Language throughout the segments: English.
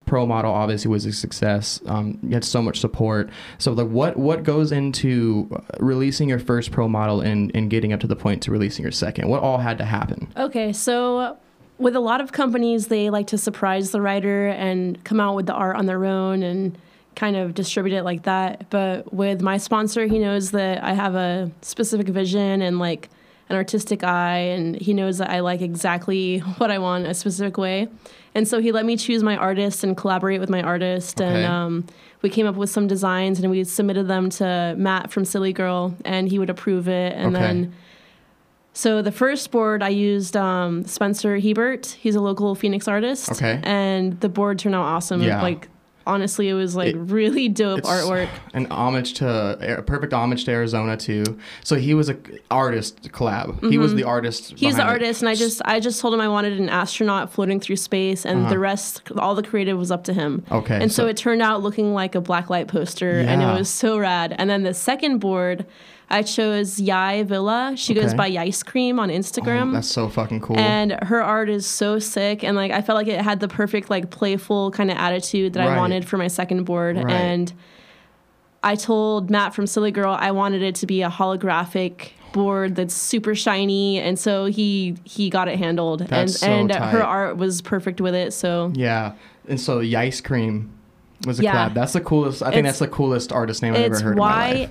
pro model obviously was a success. You had so much support. So like what goes into releasing your first pro model and getting up to the point to releasing your second? What all had to happen? Okay, so with a lot of companies, they like to surprise the writer and come out with the art on their own and kind of distribute it like that. But with my sponsor, he knows that I have a specific vision and like an artistic eye, and he knows that I like exactly what I want a specific way. And so he let me choose my artist and collaborate with my artist. Okay. And we came up with some designs and we submitted them to Matt from Silly Girl, and he would approve it. And then, so the first board I used Spencer Hebert. He's a local Phoenix artist. Okay. And the board turned out awesome. Yeah. Like, honestly, it was like really dope artwork. A perfect homage to Arizona too. So he was a artist collab. He was the artist. He's the artist, and I just told him I wanted an astronaut floating through space, and the rest, all the creative was up to him. Okay. And so it turned out looking like a blacklight poster, and it was so rad. And then the second board, I chose Yai Villa. She goes by Yice Cream on Instagram. Oh, that's so fucking cool. And her art is so sick, and like I felt like it had the perfect like playful kind of attitude that I wanted for my second board. Right. And I told Matt from Silly Girl I wanted it to be a holographic board that's super shiny, and so he got it handled. That's and so tight. her art was perfect with it. So yeah, and so Yice Cream was a collab. That's the coolest. I think that's the coolest artist name I've ever heard in my life.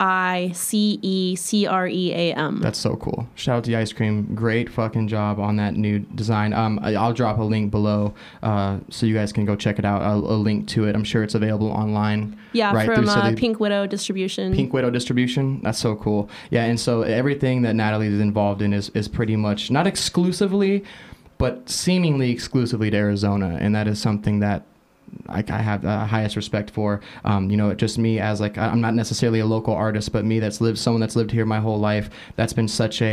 YAICECREAM. That's so cool. Shout out to Yice Cream. Great fucking job on that new design. I'll drop a link below so you guys can go check it out. A link to it. I'm sure it's available online. Yeah, right, from Pink Widow Distribution. Pink Widow Distribution. That's so cool. Yeah, and so everything that Natalie is involved in is pretty much not exclusively, but seemingly exclusively to Arizona, and that is something that I have the highest respect for. Just me as like, I'm not necessarily a local artist, but me someone that's lived here my whole life. That's been such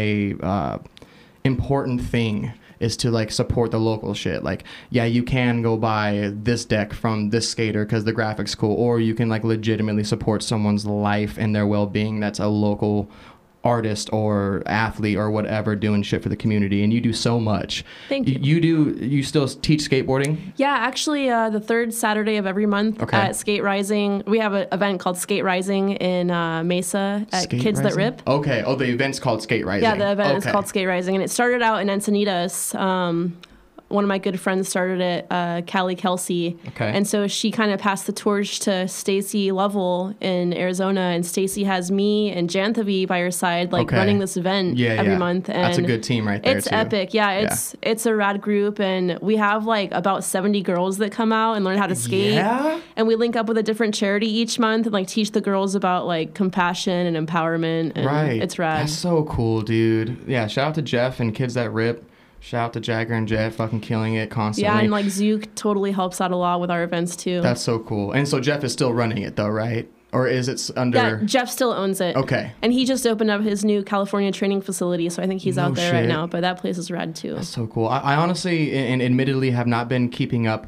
a important thing, is to like support the local shit. Like, yeah, you can go buy this deck from this skater because the graphic's cool, or you can like legitimately support someone's life and their well-being that's a local artist or athlete or whatever doing shit for the community, and you do so much. Thank you. You still teach skateboarding? Yeah, actually the third Saturday of every month at Skate Rising, we have an event called Skate Rising in Mesa at Skate Kids Rising? That Rip. Okay. Oh, the event's called Skate Rising. Yeah, the event is called Skate Rising, and it started out in Encinitas. One of my good friends started it, Callie Kelsey. Okay. And so she kind of passed the torch to Stacy Lovell in Arizona, and Stacy has me and Janthavi by her side, like running this event every month. And that's a good team right there. It's epic. Yeah, it's a rad group, and we have like about 70 girls that come out and learn how to skate. Yeah. And we link up with a different charity each month and like teach the girls about like compassion and empowerment. And it's rad. That's so cool, dude. Yeah. Shout out to Jeff and Kids That Rip. Shout out to Jagger and Jeff, fucking killing it constantly. Yeah, and like Zook totally helps out a lot with our events too. That's so cool. And so Jeff is still running it though, right? Or is it under... Yeah, Jeff still owns it. Okay. And he just opened up his new California training facility, so I think he's out there right now, but that place is rad too. That's so cool. I honestly, and admittedly, have not been keeping up.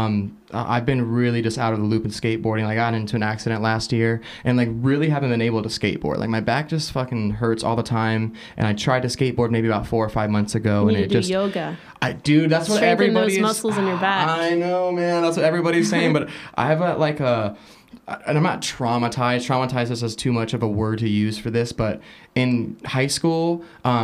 I've been really just out of the loop in skateboarding. Like, I got into an accident last year and like really haven't been able to skateboard. Like, my back just fucking hurts all the time, and I tried to skateboard maybe about 4 or 5 months ago, you and need to do yoga. Dude, that's what everybody's... Strengthen those muscles in your back. I know, man. That's what everybody's saying, but I have and I'm not traumatized. Traumatized is too much of a word to use for this, but in high school,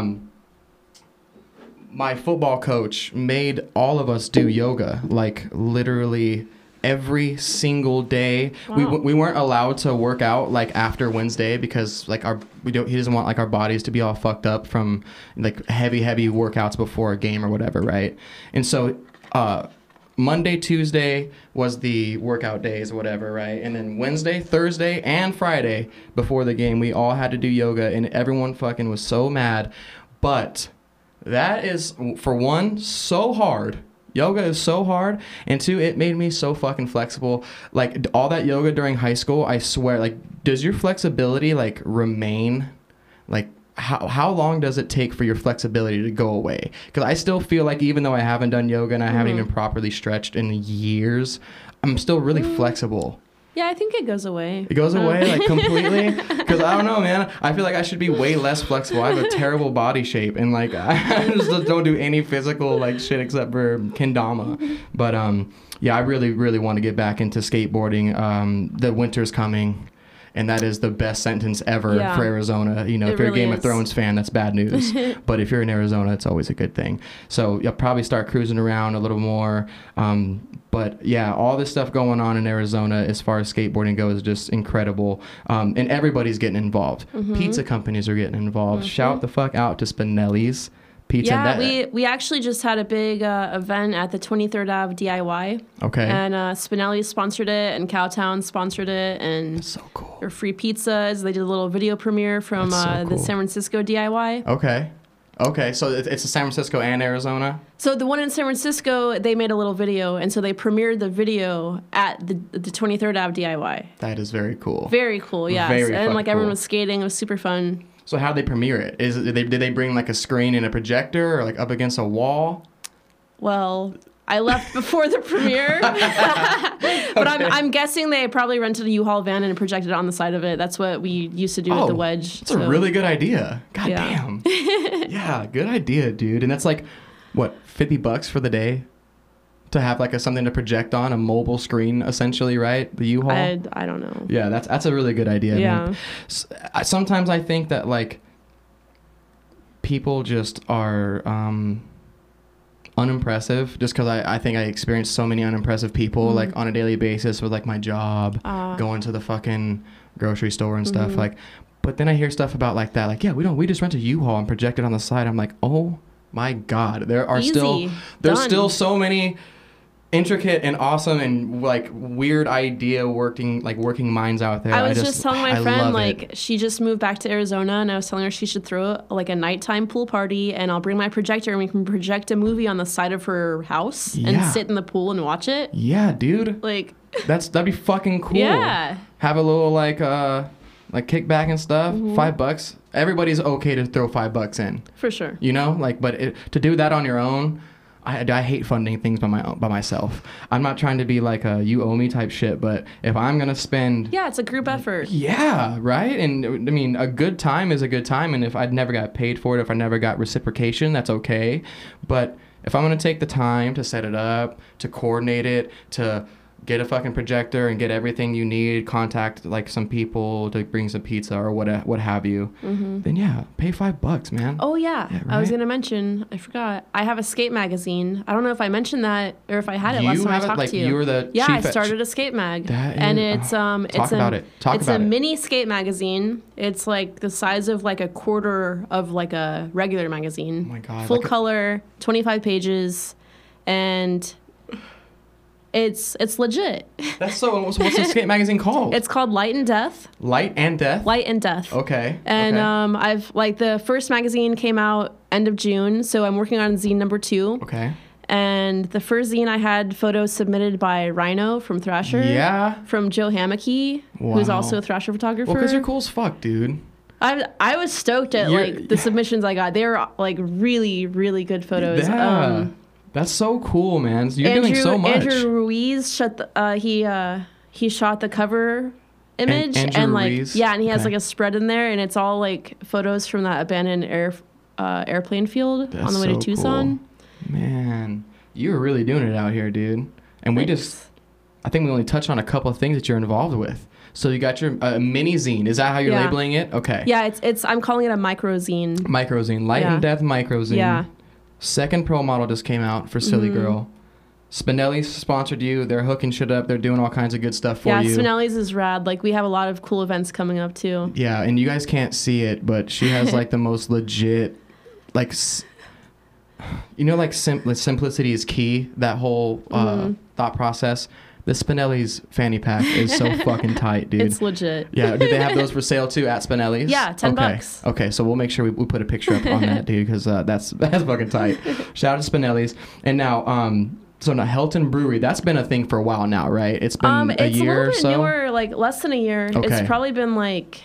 my football coach made all of us do yoga, like literally every single day. Wow. We weren't allowed to work out like after Wednesday because like he doesn't want like our bodies to be all fucked up from like heavy workouts before a game or whatever, right? And so Monday, Tuesday was the workout days or whatever, right? And then Wednesday, Thursday, and Friday before the game, we all had to do yoga, and everyone fucking was so mad. But that is, for one, so hard. Yoga is so hard, and two, it made me so fucking flexible. Like, all that yoga during high school, I swear, like, does your flexibility, like, remain? Like, how long does it take for your flexibility to go away? Because I still feel like even though I haven't done yoga and I haven't even properly stretched in years, I'm still really flexible. Yeah, I think it goes away. It goes away like completely? Because I don't know, man. I feel like I should be way less flexible. I have a terrible body shape, and like I just don't do any physical like shit except for kendama. But yeah, I really, really want to get back into skateboarding. The winter's coming. And that is the best sentence ever for Arizona. You know, if you're a Game of Thrones fan, that's bad news. But if you're in Arizona, it's always a good thing. So you'll probably start cruising around a little more. But yeah, all this stuff going on in Arizona as far as skateboarding goes is just incredible. And everybody's getting involved. Pizza companies are getting involved. Shout the fuck out to Spinelli's Pizza. Yeah, we actually just had a big event at the 23rd Ave DIY. Okay. And Spinelli sponsored it, and Cowtown sponsored it, and that's so cool. They're free pizzas. They did a little video premiere from the San Francisco DIY. Okay, so it's San Francisco and Arizona? So the one in San Francisco, they made a little video, and so they premiered the video at the 23rd Ave DIY. That is very cool. Very cool, yes. And like everyone was skating. It was super fun. So how did they premiere it? Did they bring like a screen and a projector or like up against a wall? Well, I left before the premiere, but I'm guessing they probably rented a U-Haul van and projected it on the side of it. That's what we used to do at the Wedge. That's a really good idea. God damn. Yeah, good idea, dude. And that's like, what, $50 for the day? To have like something to project on, a mobile screen essentially, right? The U-Haul? I don't know. Yeah, that's a really good idea. Yeah. Man. Sometimes I think that like people just are unimpressive just because I think I experience so many unimpressive people like on a daily basis with like my job, going to the fucking grocery store and stuff. Like, but then I hear stuff about like that, like, yeah, we just rent a U-Haul and project it on the side. I'm like, oh my God, there are still so many intricate and awesome and like weird working minds out there. I was just telling my friend, like, she just moved back to Arizona, and I was telling her she should throw like a nighttime pool party, and I'll bring my projector and we can project a movie on the side of her house and sit in the pool and watch it. Yeah, dude. Like that'd be fucking cool. Yeah. Have a little like kickback and stuff. $5. Everybody's okay to throw $5 in. For sure. You know, like, but to do that on your own. I hate funding things by myself. I'm not trying to be like a you owe me type shit, but if I'm gonna spend, it's a group effort. Yeah, right. And I mean, a good time is a good time, and if I'd never got paid for it, if I never got reciprocation, that's okay. But if I'm gonna take the time to set it up, to coordinate it, to get a fucking projector and get everything you need, contact like some people to bring some pizza or what have you, then yeah, pay $5, man. Oh yeah, right? I was gonna mention, I forgot, I have a skate magazine. I don't know if I mentioned that or if I had it last time I talked to you. You were the chief I started a skate mag, and it's a mini skate magazine. It's like the size of like a quarter of like a regular magazine. Oh my God, full color, 25 pages, and it's legit. That's so. What's the skate magazine called? It's called Light and Death. Light and Death. Light and Death. Okay. And I've like the first magazine came out end of June, so I'm working on zine number 2. Okay. And the first zine I had photos submitted by Rhino from Thrasher. Yeah. From Joe Hammocky, who's also a Thrasher photographer. Well, because you're cool as fuck, dude. I was stoked at like the submissions I got. They were like really, really good photos. Yeah. That's so cool, man. You're doing so much. Andrew Ruiz shot he shot the cover image and like Ruiz? And he has like a spread in there, and it's all like photos from that abandoned airplane field on the way to Tucson. Cool. Man, you're really doing it out here, dude. And I think we only touched on a couple of things that you're involved with. So you got your mini zine. Is that how you're labeling it? Okay. Yeah, it's I'm calling it a micro zine. Micro zine, Light and Death micro zine. Yeah. Second pro model just came out for Silly Girl. Spinelli's sponsored you. They're hooking shit up. They're doing all kinds of good stuff for you. Yeah, Spinelli's is rad. Like, we have a lot of cool events coming up, too. Yeah, and you guys can't see it, but she has, like, the most legit, like, you know, like, simplicity is key, that whole thought process. The Spinelli's fanny pack is so fucking tight, dude. It's legit. Yeah, do they have those for sale too at Spinelli's? Yeah, $10. Okay, so we'll make sure we put a picture up on that, dude, because that's fucking tight. Shout out to Spinelli's. And now, so now Helton Brewery, that's been a thing for a while now, right? It's been a year or so? It's a little bit newer, like less than a year. Okay. It's probably been like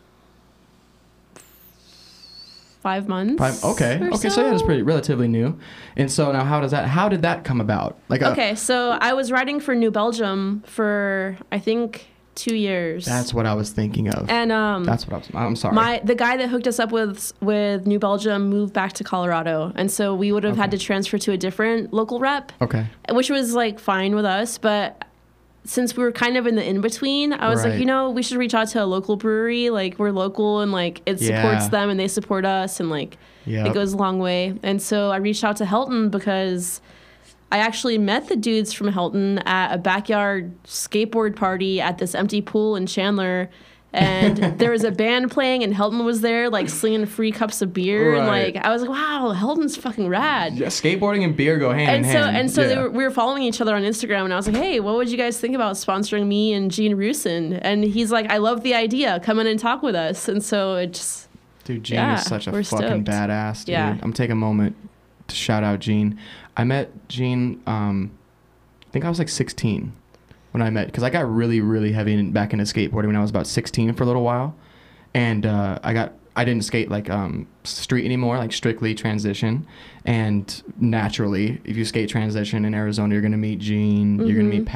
5 months. Okay, so yeah, it's pretty relatively new. And so now how did that come about? Like so I was writing for New Belgium for I think 2 years. That's what I was thinking of. And that's what I'm sorry. The guy that hooked us up with New Belgium moved back to Colorado, and so we would have had to transfer to a different local rep. Okay. Which was like fine with us, but since we were kind of in the in-between, I was like, we should reach out to a local brewery. Like, we're local, and like it supports them and they support us, and like it goes a long way. And so I reached out to Helton because I actually met the dudes from Helton at a backyard skateboard party at this empty pool in Chandler. And there was a band playing, and Helton was there, like, slinging free cups of beer. And, like, I was like, wow, Helton's fucking rad. Yeah, skateboarding and beer go hand in hand. And so we were following each other on Instagram, and I was like, hey, what would you guys think about sponsoring me and Gene Rusin? And he's like, I love the idea. Come in and talk with us. And so it just... Dude, Gene is such a fucking stoked. badass, dude. Yeah. I'm taking a moment to shout out Gene. I met Gene, I think I was like 16 when I met, because I got really, really heavy back into skateboarding when I was about 16 for a little while. And I didn't skate like street anymore, like strictly transition. And naturally, if you skate transition in Arizona, you're going to meet Gene, you're going to meet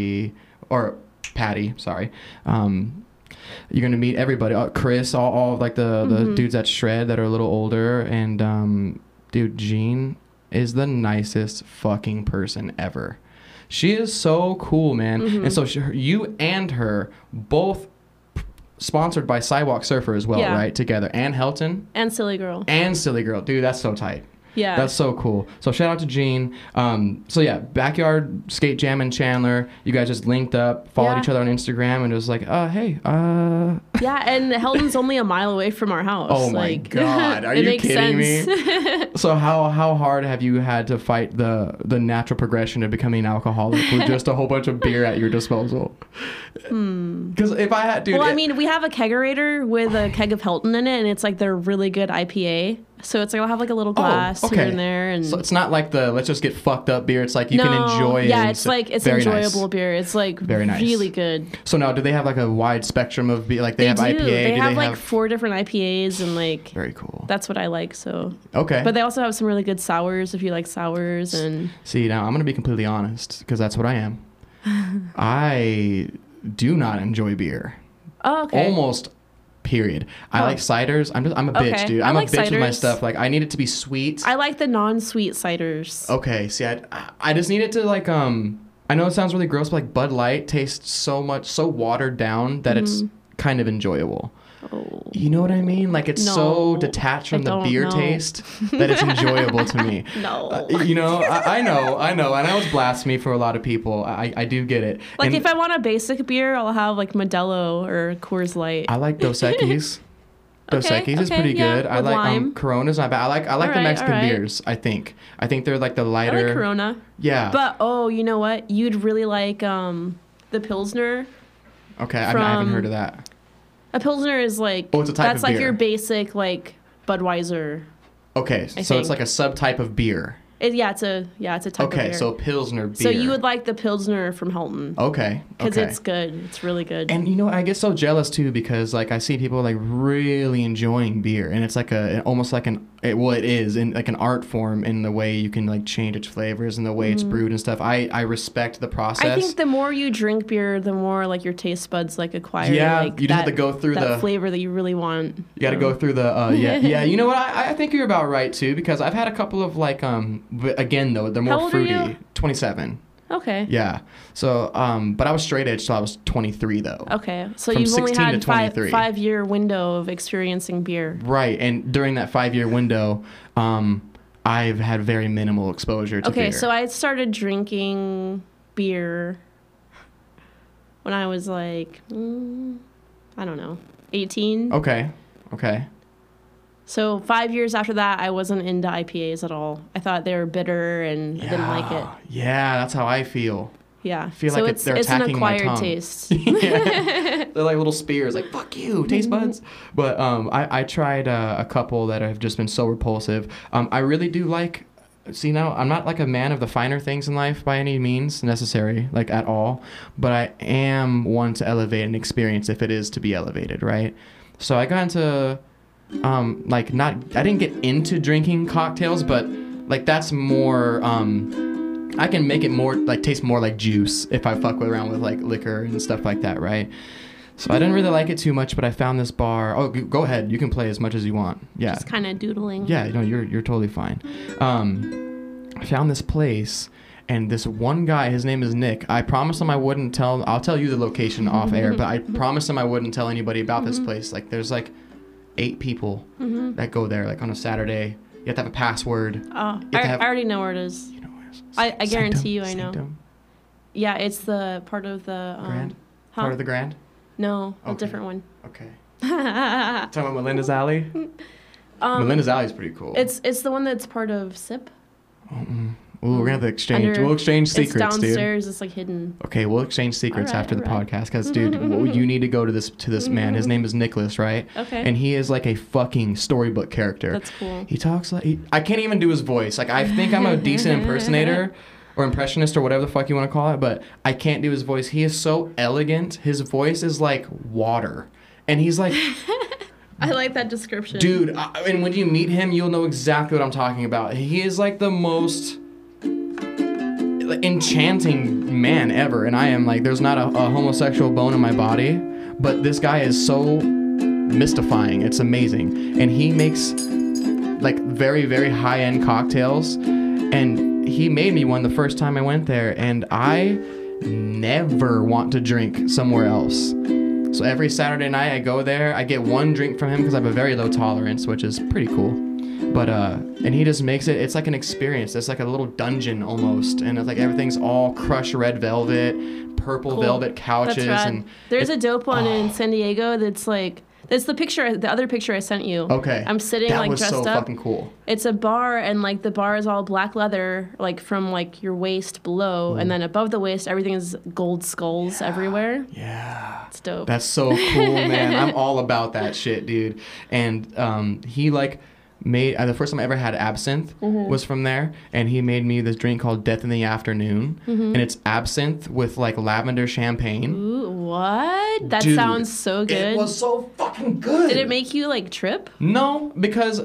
Patty, sorry. You're going to meet everybody, Chris, all of like the dudes at Shred that are a little older. And dude, Gene is the nicest fucking person ever. She is so cool, man. And so you and her both sponsored by Sidewalk Surfer as well, right? Together. And Helton. And Silly Girl. Dude, that's so tight. Yeah. That's so cool. So shout out to Gene. So yeah, Backyard Skate Jam in Chandler. You guys just linked up, followed each other on Instagram, and it was like, hey. Yeah, and Helton's only a mile away from our house. Oh my God. Are you kidding me? So how hard have you had to fight the natural progression of becoming an alcoholic with just a whole bunch of beer at your disposal? Because if I had, dude. Well, I mean, we have a kegerator with a keg of Helton in it, and it's like they're really good IPA. So it's like I'll have like a little glass here and there, and so it's not like the let's just get fucked up beer. It's like you can enjoy it. Yeah, it's like it's enjoyable beer. It's like very nice, really good. So now, do they have like a wide spectrum of beer? Like they have IPA. They have like 4 different IPAs, and like very cool. That's what I like. So okay, but they also have some really good sours if you like sours. And see, now I'm gonna be completely honest because that's what I am. I do not enjoy beer. Oh, okay. Almost. Period. I like ciders. I'm a bitch, dude. I'm like a bitch with my stuff. Like I need it to be sweet. I like the non-sweet ciders. Okay. See, I just need it to like I know it sounds really gross, but like Bud Light tastes so watered down that it's kind of enjoyable. Oh. You know what I mean? Like it's so detached from the beer taste that it's enjoyable to me. No. I know. And I know it's blasphemy for a lot of people. I do get it. Like if I want a basic beer, I'll have like Modelo or Coors Light. I like Dos Equis. Dos Equis is pretty good. I like lime. Corona's not bad. I like the Mexican beers, I think. I think they're like the lighter. I like Corona. Yeah. But you know what? You'd really like the Pilsner. Okay, I haven't heard of that. A Pilsner is like it's a type that's of beer. Like your basic like Budweiser. Okay, so it's like a subtype of beer. It's a type of beer. Okay, so Pilsner beer. So you would like the Pilsner from Helton. Okay. Because it's good. It's really good. And you know, I get so jealous too because like I see people like really enjoying beer, and it's like almost like it is in like an art form in the way you can like change its flavors and the way it's brewed and stuff. I respect the process. I think the more you drink beer, the more like your taste buds like acquire. Yeah, like, you just have to go through that flavor that you really want. You got to go through the yeah. You know what? I think you're about right too because I've had a couple of like again though they're more How old fruity. Are you? 27. Okay. Yeah. So but I was straight edge till I was 23 though. Okay. So From you've only 16 had to 23. 5-year window of experiencing beer. Right, and during that 5-year window, I've had very minimal exposure to beer. Okay, so I started drinking beer when I was like, I don't know, 18. Okay. So 5 years after that, I wasn't into IPAs at all. I thought they were bitter and I didn't like it. Yeah, that's how I feel. Yeah. I feel like they're it's an attacking my acquired tongue. taste. They're like little spears, like, fuck you, taste buds. But I tried a couple that have just been so repulsive. I really do like... See, now, I'm not like a man of the finer things in life by any means necessary, like at all. But I am one to elevate an experience if it is to be elevated, right? So I got into... I didn't get into drinking cocktails, but like that's more I can make it more like taste more like juice if I fuck around with like liquor and stuff like that, right? So I didn't really like it too much, but I found this bar. Oh, go ahead. You can play as much as you want. Yeah. Just kind of doodling. Yeah, no, you're totally fine. I found this place, and this one guy, his name is Nick. I promised him I wouldn't tell. I'll tell you the location off air, but I promised him I wouldn't tell anybody about this place. Like, there's like 8 people that go there, like on a Saturday. You have to have a password. Oh, I already know where it is. You know where it is. I guarantee you, I know. Sanctum? Yeah, it's the part of the Grand. Huh? Part of the Grand. No, a Okay. different one. Okay. Talking about Melinda's Alley. Melinda's Alley is pretty cool. It's the one that's part of SIP. Ooh, we're gonna have to exchange. We'll exchange secrets, it's downstairs. It's like hidden. Okay, we'll exchange secrets Alright, after the alright. podcast, because dude, you need to go to this man. His name is Nicholas, right? Okay. And he is like a fucking storybook character. That's cool. He talks like I can't even do his voice. Like, I think I'm a decent impersonator or impressionist or whatever the fuck you want to call it, but I can't do his voice. He is so elegant. His voice is like water, and he's like. I like that description. Dude, and when you meet him, you'll know exactly what I'm talking about. He is like the most enchanting man ever, and I am like, there's not a homosexual bone in my body, but this guy is so mystifying. It's amazing. And he makes like very, very high-end cocktails, and he made me one the first time I went there, and I never want to drink somewhere else. So every Saturday night I go there, I get one drink from him because I have a very low tolerance, which is pretty cool. But and he just makes it's like an experience. It's like a little dungeon almost, and it's like everything's all crushed red velvet, purple velvet couches. That's rad. And there's a dope one in San Diego that's like, that's the other picture I sent you. Okay. I'm sitting that like was dressed so up. fucking cool. It's a bar, and like the bar is all black leather, like from like your waist below, and then above the waist everything is gold skulls everywhere. Yeah. It's dope. That's so cool, man. I'm all about that shit, dude. And he like made the first time I ever had absinthe was from there, and he made me this drink called Death in the Afternoon, and it's absinthe with like lavender champagne. Ooh, what? That Dude, sounds so good. It was so fucking good. Did it make you like trip? No, because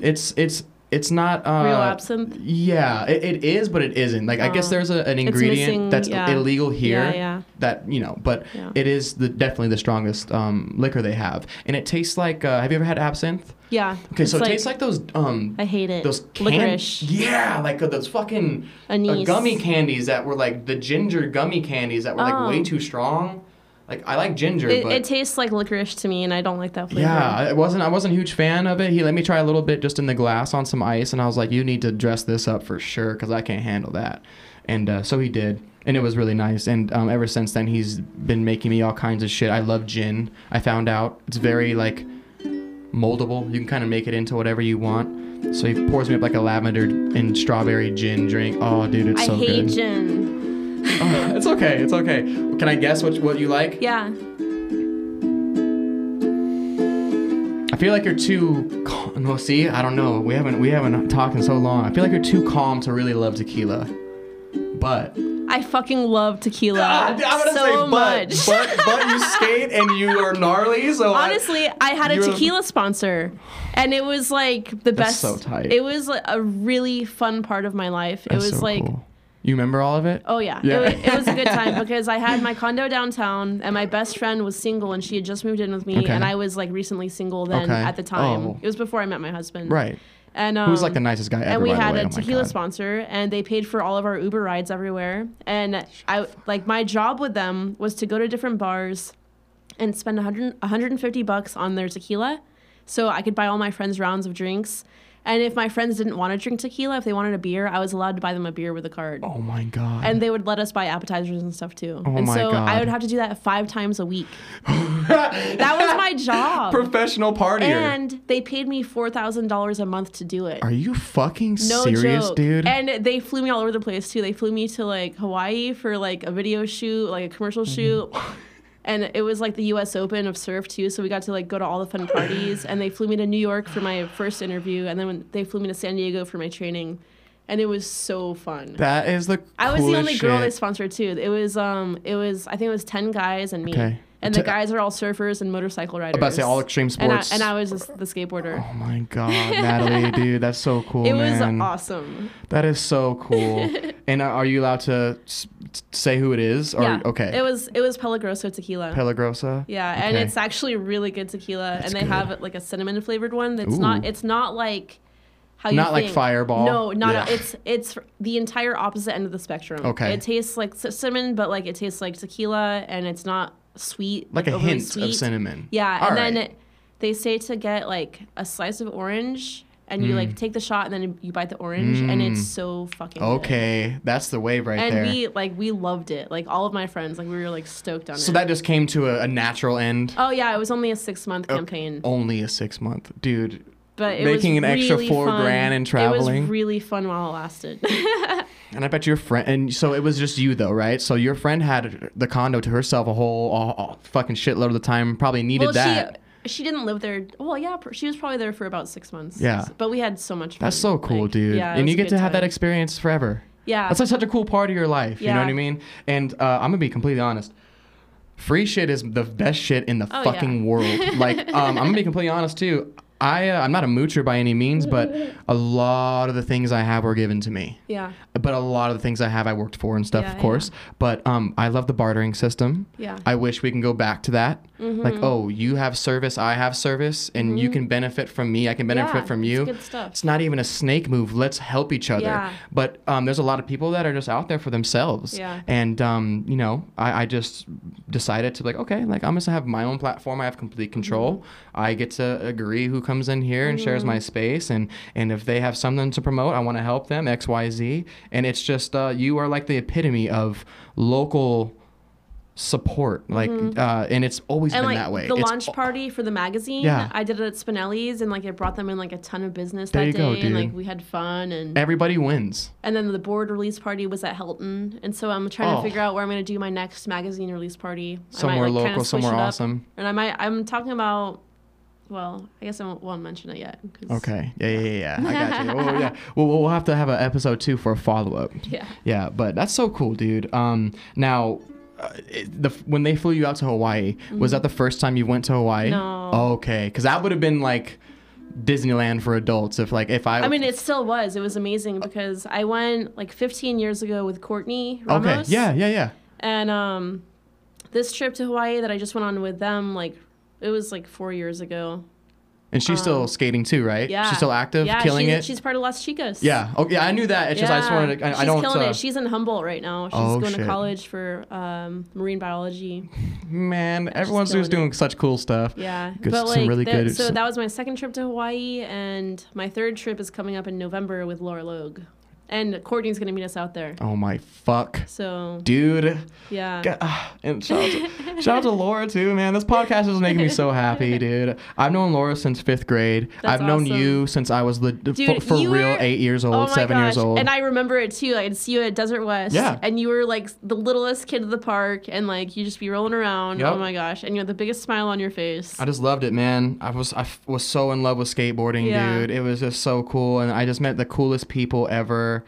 it's not Real absinthe? Yeah, it is, but it isn't. Like, I guess there's an ingredient missing, that's illegal here. Yeah. That, you know, but it is definitely the strongest liquor they have, and it tastes like. Have you ever had absinthe? Yeah. Okay, so it tastes like those. I hate it. Those licorice. Yeah, like those fucking Anise. gummy candies that were like the ginger gummy candies that were like way too strong. Like, I like ginger, but it tastes like licorice to me, and I don't like that flavor. yeah, I wasn't a huge fan of it. He let me try a little bit just in the glass on some ice, and I was like, you need to dress this up for sure, because I can't handle that. And so he did, and it was really nice. And ever since then, he's been making me all kinds of shit. I love gin. I found out it's very like moldable. You can kind of make it into whatever you want. So he pours me up like a lavender and strawberry gin drink. Oh, dude, it's so good. I hate gin. It's okay. It's okay. Can I guess what you like? Yeah. I feel like you're too. No, see, I don't know. We haven't talked in so long. I feel like you're too calm to really love tequila, but. I fucking love tequila I'm gonna so say, much. But you skate and you are gnarly. So honestly, I had a tequila sponsor, and it was like the best. That's so tight. It was like a really fun part of my life. That's it was so like. cool. You remember all of it? Oh, yeah. It was a good time because I had my condo downtown, and my best friend was single, and she had just moved in with me, and I was like recently single then at the time. Oh. It was before I met my husband. Right. And who's like the nicest guy ever, and we by the had way. a Oh my tequila God. sponsor, and they paid for all of our Uber rides everywhere. And I like my job with them was to go to different bars and spend $150 on their tequila, so I could buy all my friends rounds of drinks. And if my friends didn't want to drink tequila, if they wanted a beer, I was allowed to buy them a beer with a card. Oh my God. And they would let us buy appetizers and stuff too. Oh and my so God. I would have to do that 5 times a week. That was my job. Professional partier. And they paid me $4,000 a month to do it. Are you fucking No serious, joke. dude? And they flew me all over the place too. They flew me to like Hawaii for like a video shoot, like a commercial shoot. And it was like the US Open of surf too, so we got to like go to all the fun parties. And they flew me to New York for my first interview, and then they flew me to San Diego for my training. And it was so fun. That is the coolest I was the only girl they shit. sponsored too. It was I think it was 10 guys and me. Okay. And the guys are all surfers and motorcycle riders. I'm about to say all extreme sports. And I was just the skateboarder. Oh my God, Natalie, dude, that's so cool, It man. was awesome. That is so cool. And are you allowed to say who it is? Or, Yeah. Okay. It was Pelagroso tequila. Pelagrosa? Yeah, Okay. and it's actually really good tequila. That's and they good. have like a cinnamon flavored one that's Ooh. it's not like how you Not like think. Fireball? No, not Yeah. it's the entire opposite end of the spectrum. Okay. It tastes like cinnamon, but like it tastes like tequila, and it's not sweet. Like a overly hint sweet. of cinnamon. Yeah, All and right. then they say to get like a slice of orange, and you like take the shot, and then you bite the orange, and it's so fucking good. Okay, that's the wave right And there. we loved it. Like all of my friends, like we were like stoked on it. So that just came to a natural end. Oh yeah, it was only a 6-month campaign, Only a 6-month, dude. but it making was an extra really $4 fun. grand and It traveling. was really fun while it lasted. And I bet your friend, and so it was just you though, right? So your friend had the condo to herself a whole fucking shitload of the time. Probably needed well, that. she didn't live there. Well, yeah, she was probably there for about 6 months. Yeah. but we had so much fun. That's so cool, Like, dude. Yeah, it and was you a get good to have that time. experience forever. Yeah, That's like such a cool part of your life. You know Yeah. what I mean? And I'm gonna be completely honest. Free shit is the best shit in the Oh, fucking yeah. world. Like, I'm gonna be completely honest too. I'm not a moocher by any means, but a lot of the things I have were given to me. yeah, But a lot of the things I have, I worked for and stuff, Yeah, of course. But I love the bartering system. yeah. I wish we can go back to that. Mm-hmm. Like, oh, you have service, I have service, and you can benefit from me, I can benefit Yeah, from it's you. good stuff. It's not even a snake move. Let's help each other. Yeah. But there's a lot of people that are just out there for themselves. Yeah. And, you know, I just decided to, like, okay, like, I'm going to have my own platform. I have complete control. I get to agree who comes in here and shares my space. And if they have something to promote, I want to help them, X, Y, Z. And it's just, you are like the epitome of local support. Like, and it's always And been like that way. the It's launch party for the magazine, Yeah. I did it at Spinelli's, and like it brought them in like a ton of business There that you day, go, and dude. like we had fun, and Everybody wins. then the board release party was at Hilton, and so I'm trying Oh. to figure out where I'm going to do my next magazine release party. Somewhere I might, like, kinda local, switch somewhere it up. awesome. And I'm talking about. Well, I guess I won't mention it yet. 'Cause, Okay. Yeah. I got you. Oh, yeah. Well, we'll have to have an episode 2 for a follow-up. Yeah. Yeah, but that's so cool, dude. Now, when they flew you out to Hawaii, was that the first time you went to Hawaii? No. Okay, because that would have been like Disneyland for adults. If I. I mean, it still was. It was amazing because I went like 15 years ago with Courtney Ramos. Okay. Yeah. And this trip to Hawaii that I just went on with them, like it was like 4 years ago. And she's still skating too, right? Yeah. She's still active, Yeah, killing it. she's part of Las Chicas. Yeah. Oh, yeah. I knew that. It's just I just wanted to. I She's don't. killing it. She's in Humboldt right now. She's Oh, going shit. to college for marine biology. Man, everyone's killing just doing such cool stuff. Yeah, Good- but some like really good- so that was my second trip to Hawaii, and my third trip is coming up in November with Laura Logue, and Courtney's gonna meet us out there. Oh my fuck, So dude. yeah, And shout out to Laura too, man. This podcast is making me so happy, dude. I've known Laura since 5th grade. That's I've known awesome. you since I was Dude, for you real were- 8 years old, oh my 7 years gosh. old. And I remember it too. I'd see you at Desert West. Yeah. And you were like the littlest kid of the park, and like you just be rolling around. Yep. Oh my gosh. And you had the biggest smile on your face. I just loved it, man. I was so in love with skateboarding, Yeah. dude. It was just so cool, and I just met the coolest people ever.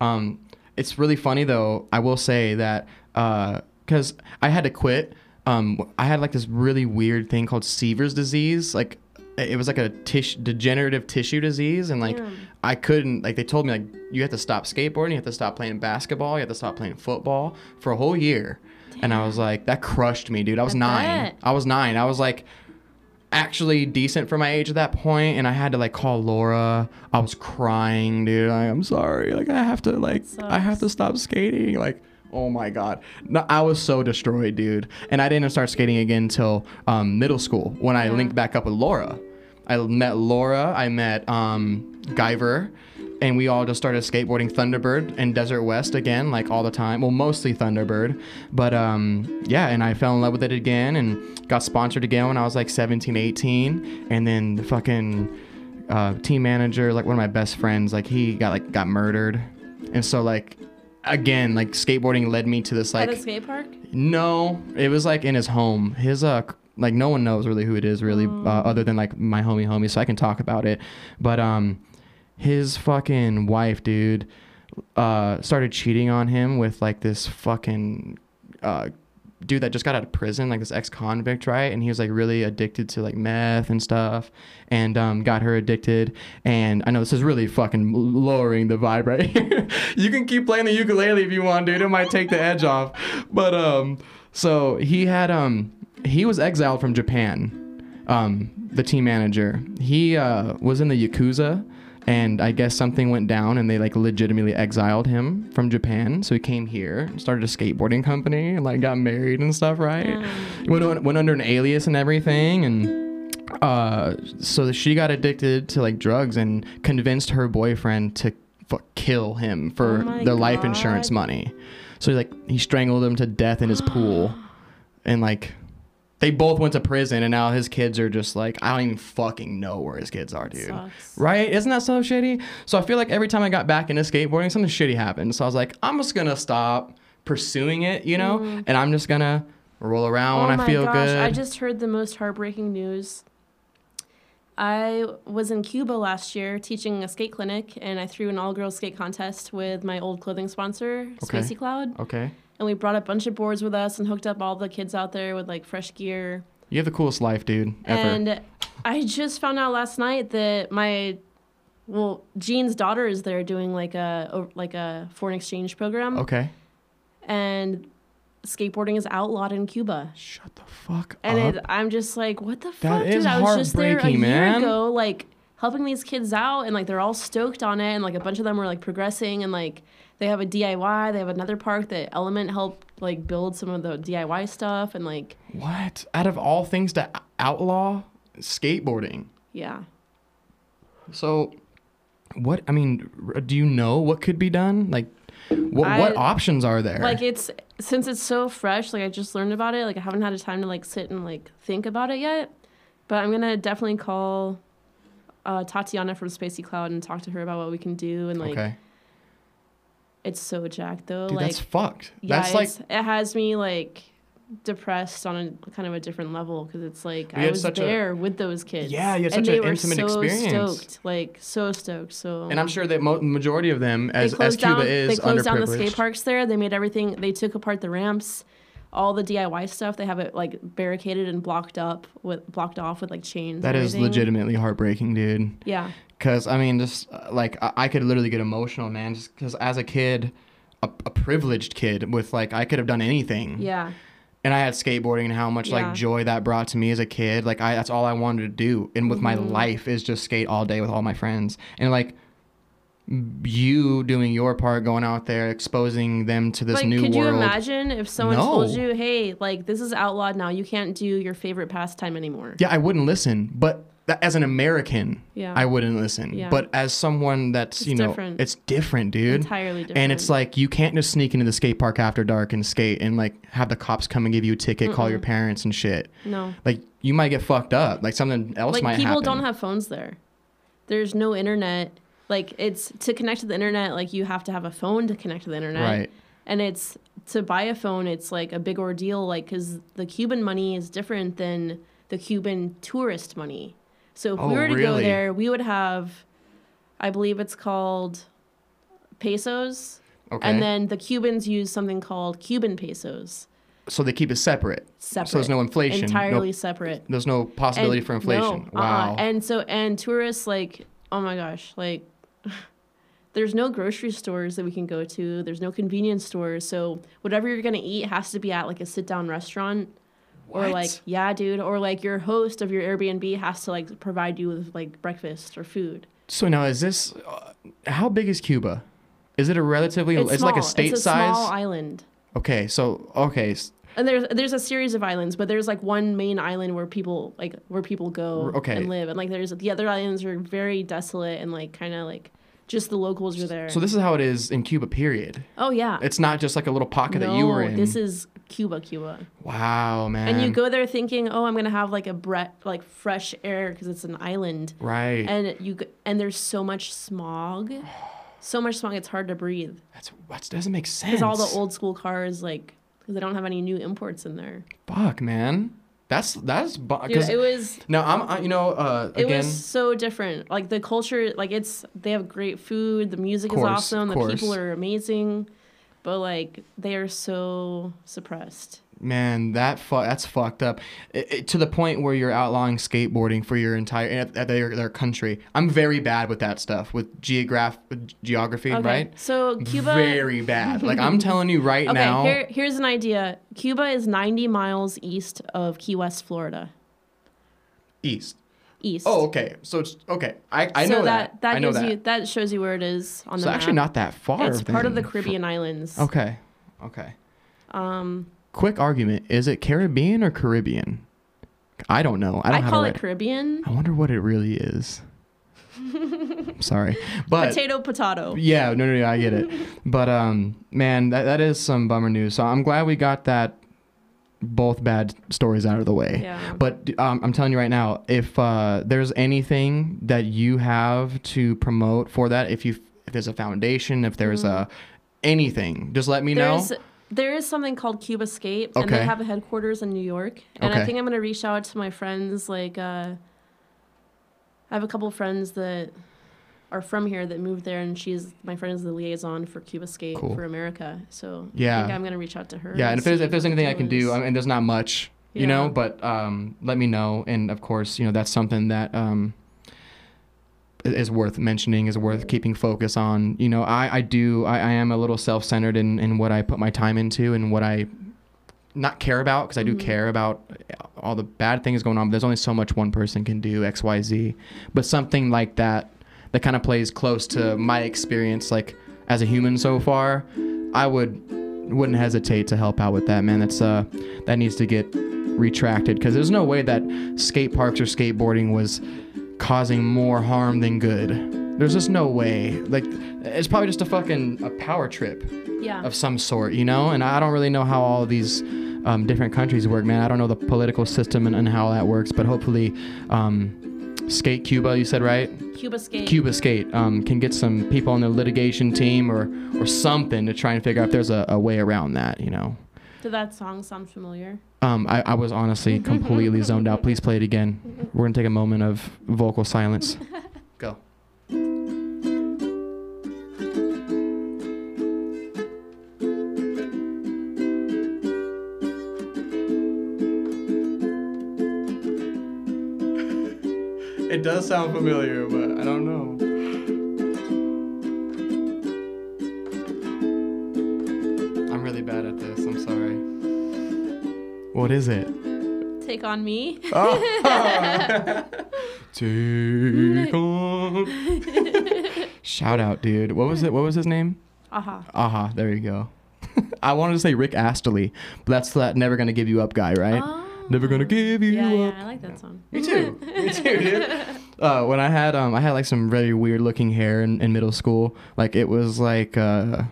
It's really funny though. I will say that because I had to quit. I had like this really weird thing called Sever's disease. Like it was like a degenerative tissue disease, and like Damn. I couldn't. Like they told me like you have to stop skateboarding, you have to stop playing basketball, you have to stop playing football for a whole year. And I was like, that crushed me, dude. I was 9. bet. I was 9. I was like actually decent for my age at that point, and I had to like call Laura. I was crying, dude. I'm sorry. Like I have to stop skating. Like, oh my god. No, I was so destroyed, dude. And I didn't start skating again until middle school when I linked back up with Laura. I met Laura. I met Guyver. And we all just started skateboarding Thunderbird and Desert West again, like all the time. Well, mostly Thunderbird. But yeah, and I fell in love with it again and got sponsored again when I was like 17, 18. And then the fucking team manager, like one of my best friends, like he got murdered. And so like, again, like skateboarding led me to this like... At the skate park? No, it was like in his home. His like no one knows really who it is really other than like my homie, so I can talk about it. But his fucking wife, dude, started cheating on him with like this fucking dude that just got out of prison, like this ex-convict, right? And he was like really addicted to like meth and stuff, and got her addicted. And I know this is really fucking lowering the vibe right here. You can keep playing the ukulele if you want, dude. It might take the edge off. But so he was exiled from Japan. The team manager, he was in the Yakuza. And I guess something went down and they like legitimately exiled him from Japan. So he came here and started a skateboarding company and like got married and stuff, right? He went under an alias and everything. And so she got addicted to like drugs and convinced her boyfriend to kill him for the life insurance money. So he strangled him to death in his pool. And like... They both went to prison, and now his kids are just like, I don't even fucking know where his kids are, dude. Sucks. Right? Isn't that so shitty? So I feel like every time I got back into skateboarding, something shitty happened. So I was like, I'm just going to stop pursuing it, you know? And I'm just going to roll around when I feel good. I just heard the most heartbreaking news. I was in Cuba last year teaching a skate clinic, and I threw an all-girls skate contest with my old clothing sponsor, Spacey Cloud. Okay. And we brought a bunch of boards with us and hooked up all the kids out there with like fresh gear. You have the coolest life, dude, ever. And I just found out last night that Jean's daughter is there doing like a foreign exchange program. Okay. And skateboarding is outlawed in Cuba. Shut the fuck up. And I'm just like, what the fuck, dude? I was just there a year ago, like helping these kids out, and like they're all stoked on it, and like a bunch of them were like progressing, and like they have a DIY. They have another park that Element helped like build some of the DIY stuff, and like what? Out of all things to outlaw skateboarding. Yeah. So what, I mean, do you know what could be done? Like what options are there? Like since it's so fresh, like I just learned about it, like I haven't had a time to like sit and like think about it yet, but I'm going to definitely call Tatiana from Spacey Cloud and talk to her about what we can do. And like, okay. It's so jacked though. Dude, like that's fucked. Yeah, that's like it has me like depressed on a kind of a different level, because it's like I was there with those kids. Yeah, you had such an intimate experience. Stoked, like so stoked. So and I'm sure that majority of them, as Cuba is, they closed down the skate parks there. They made everything. They took apart the ramps, all the DIY stuff. They have it like barricaded and blocked off with like chains. That is legitimately heartbreaking, dude. Yeah. Because, I mean, just, like, I could literally get emotional, man. Just because as a kid, a privileged kid with, like, I could have done anything. Yeah. And I had skateboarding and how much, like, joy that brought to me as a kid. Like, that's all I wanted to do. And with my life is just skate all day with all my friends. And, like, you doing your part, going out there, exposing them to this new world. Could you imagine if someone told you, hey, like, this is outlawed now. You can't do your favorite pastime anymore. Yeah, I wouldn't listen. But... as an American, I wouldn't listen. Yeah. But as someone that's, different. It's different, dude. Entirely different. And it's like, you can't just sneak into the skate park after dark and skate and like have the cops come and give you a ticket, call your parents and shit. No. Like, you might get fucked up. Like, something else might happen. People don't have phones there. There's no internet. Like, it's to connect to the internet, like, you have to have a phone to connect to the internet. Right. And it's to buy a phone, it's like a big ordeal, like, because the Cuban money is different than the Cuban tourist money. So if we were to go there, we would have, I believe it's called pesos. Okay. And then the Cubans use something called Cuban pesos. So they keep it separate. So there's no inflation. Entirely separate. There's no possibility for inflation. No, wow. And tourists, like, oh my gosh, like, there's no grocery stores that we can go to. There's no convenience stores. So whatever you're going to eat has to be at like a sit-down restaurant. What? Or like, yeah, dude. Or like your host of your Airbnb has to like provide you with like breakfast or food. So now is this, how big is Cuba? Is it a relatively, it's like a state size? It's a small island. Okay. And there's a series of islands, but there's like one main island where people go and live. And like there's the other islands are very desolate and like kind of like just the locals are there. So this is how it is in Cuba, period. Oh, yeah. It's not just like a little pocket that you were in. This is Cuba. Wow, man. And you go there thinking, oh, I'm going to have like like fresh air because it's an island. Right. And there's so much smog. So much smog, it's hard to breathe. That doesn't make sense. Because all the old school cars, like, because they don't have any new imports in there. Fuck, man. That's dude, it was. No, again. It was so different. Like the culture, like they have great food. The music is awesome. The people are amazing. but like they are so suppressed. Man, that's fucked up. To the point where you're outlawing skateboarding for your entire their country. I'm very bad with that stuff, with geography, Okay. right? So Cuba. Very bad. Like I'm telling you right now. Here's an idea. Cuba is 90 miles east of Key West, Florida. East. East. Oh, okay. So it's okay. I so know that. That I know gives that. you that shows you where it is on the map. Actually not that far. It's part of the then. Caribbean islands. Okay. Quick argument. Is it Caribbean or Caribbean? I don't know. I call it Caribbean. I wonder what it really is. Sorry. But Potato. Yeah, no, I get it. But man, that is some bummer news. So I'm glad we got that both bad stories out of the way. Yeah. But I'm telling you right now, if there's anything that you have to promote for that, if there's a foundation, if there's anything, just let me know. There is something called Cuba Skate, and they have a headquarters in New York. And I think I'm going to reach out to my friends. Like, I have a couple of friends that are from here that moved there, and my friend is the liaison for Cuba Skate for America. So I think I'm going to reach out to her. Yeah, and if there's anything I can do, I mean, there's not much, you know, but let me know. And of course, you know, that's something that is worth mentioning, is worth keeping focus on. You know, I am a little self-centered in what I put my time into and what I not care about, because I do care about all the bad things going on, but there's only so much one person can do, XYZ. But something like that kind of plays close to my experience, like as a human so far, I wouldn't hesitate to help out with that, man. That needs to get retracted, because there's no way that skate parks or skateboarding was causing more harm than good. There's just no way. Like, it's probably just a power trip of some sort, you know? And I don't really know how all these different countries work, man. I don't know the political system and how that works, but hopefully Skate Cuba, you said, right? Cuba Skate can get some people on their litigation team or something to try and figure out if there's a way around that, you know? Did that song sound familiar? I was honestly completely zoned out. Please play it again. We're going to take a moment of vocal silence. Go. It does sound familiar, but I don't know. I'm really bad at this. I'm sorry. What is it? Take On Me. Oh. Take on. Shout out, dude. What was it? What was his name? Aha. There you go. I wanted to say Rick Astley, but that's that Never Gonna Give You Up guy, right? Oh. Never Gonna Give You Up. Yeah, I like that song. Me too, dude. When I had like some very weird looking hair in middle school. Like it was like there's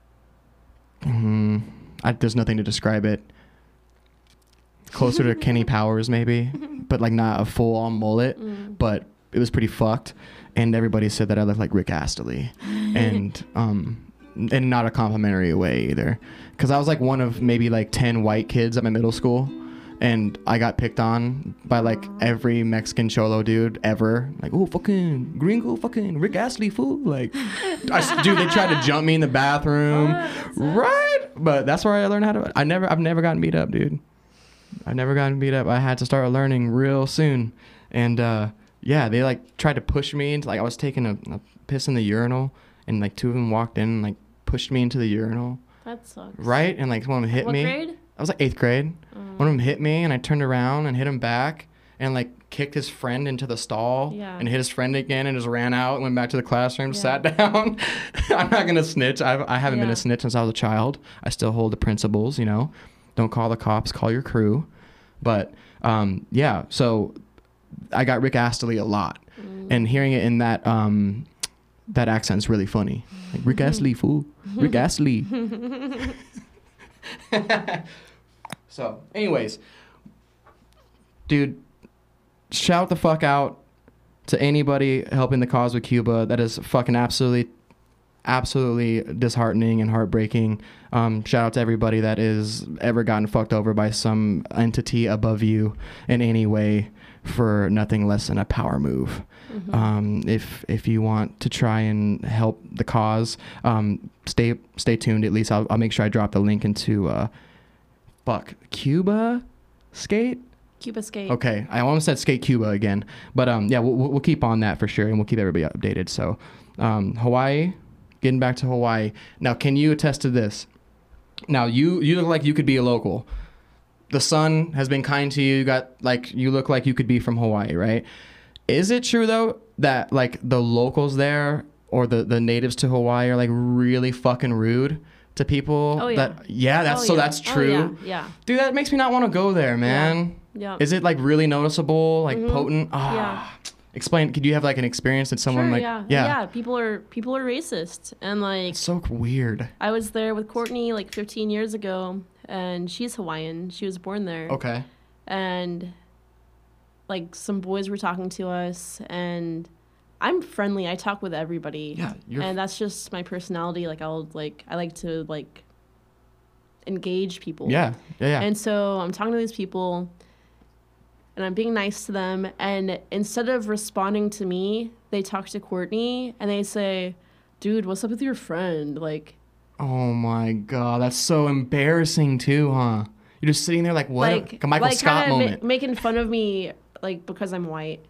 nothing to describe it. Closer to Kenny Powers maybe, but like not a full on mullet, but it was pretty fucked. And everybody said that I looked like Rick Astley, and not a complimentary way either, because I was like one of maybe like 10 white kids at my middle school. And I got picked on by like every Mexican cholo dude ever. Like, oh, fucking gringo, fucking Rick Astley, fool. Like, dude, they tried to jump me in the bathroom. Right? But that's where I learned how to. I've never gotten beat up, dude. I've never gotten beat up. I had to start learning real soon. And they like tried to push me into, like, I was taking a piss in the urinal, and like two of them walked in and like pushed me into the urinal. That sucks. Right? And like one of them hit me. What grade? I was like 8th grade. One of them hit me, and I turned around and hit him back, and like kicked his friend into the stall, and hit his friend again, and just ran out, went back to the classroom, sat down. I'm not gonna snitch. I haven't been a snitch since I was a child. I still hold the principles, you know. Don't call the cops, call your crew. But so I got Rick Astley a lot, and hearing it in that accent is really funny. Like, Rick Astley, fool. Rick Astley. So, anyways, dude, shout the fuck out to anybody helping the cause with Cuba. That is fucking absolutely absolutely disheartening and heartbreaking. Shout out to everybody that is ever gotten fucked over by some entity above you in any way for nothing less than a power move. If you want to try and help the cause, stay tuned. At least I'll make sure I drop the link into Cuba Skate. Cuba Skate. Okay, I almost said Skate Cuba again, but yeah, we'll keep on that for sure, and we'll keep everybody updated. So, Hawaii, getting back to Hawaii. Now, can you attest to this? Now, you look like you could be a local. The sun has been kind to you. You look like you could be from Hawaii, right? Is it true though that like the locals there or the natives to Hawaii are like really fucking rude to people? Oh yeah. That's true. Yeah. Dude, that makes me not want to go there, man. Yeah. Is it like really noticeable, like potent? Yeah. Explain. Could you have like an experience that someone yeah. People are racist, and like it's so weird. I was there with Courtney like 15 years ago, and she's Hawaiian. She was born there. Okay. And like some boys were talking to us, and I'm friendly. I talk with everybody. Yeah. And that's just my personality. Like I like to like engage people. Yeah. And so I'm talking to these people, and I'm being nice to them. And instead of responding to me, they talk to Courtney and they say, "Dude, what's up with your friend?" Like, oh my God, that's so embarrassing too, huh? You're just sitting there like, what? Like a Michael Scott moment. Making fun of me, like, because I'm white.